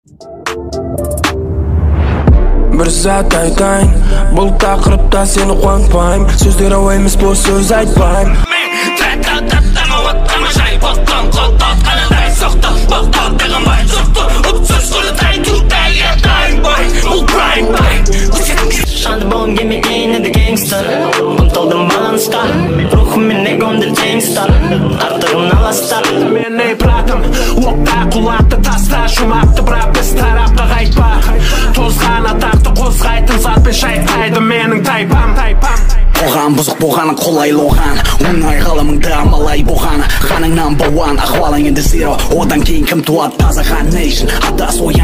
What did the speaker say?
Bir zat aytayın, бұл тақырыпта сені қуантпайым. Сөздер ауа емес, бос сөз айтпайым. Шанды болым кеме кейінеді гейнгстер. Ұмтылдым баланста, рухым мен эгомды теңстар. Артығын аластар. Мен ей братым, оқта құлақты таста. Шумақты бірақ біз тарапқа қайтпа. Тозған атақты қозғайтын затпен шайқайды менің тайпам. Оған бұзық болғаны қолайлы оған. Оңай ғалымыңды амалай болғаны. Қаның number one, ахуалың енді zero. Одан кейін кім туады таза хан nation. Ата соян